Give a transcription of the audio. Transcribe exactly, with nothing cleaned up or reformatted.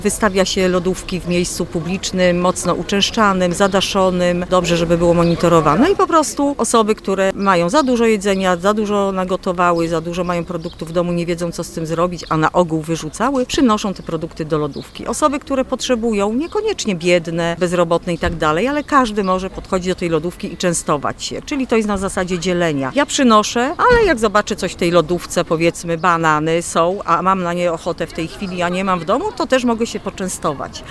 Wystawia się lodówki w miejscu publicznym, mocno uczęszczanym, zadaszonym, dobrze, żeby było monitorowane i po prostu osoby, które mają za dużo jedzenia, za dużo nagotowały, za dużo mają produktów w domu, nie wiedzą co z tym zrobić, a na ogół wyrzucały, przynoszą te produkty do lodówki. Osoby, które potrzebują, niekoniecznie biedne, bezrobotne i tak dalej, ale każdy może podchodzić do tej lodówki i częstować się, czyli to jest na zasadzie dzielenia. Ja przynoszę, ale jak zobaczę coś w tej lodówce, powiedzmy banany są, a mam na nie ochotę w tej chwili, a nie mam w domu, to też mogę się poczęstować.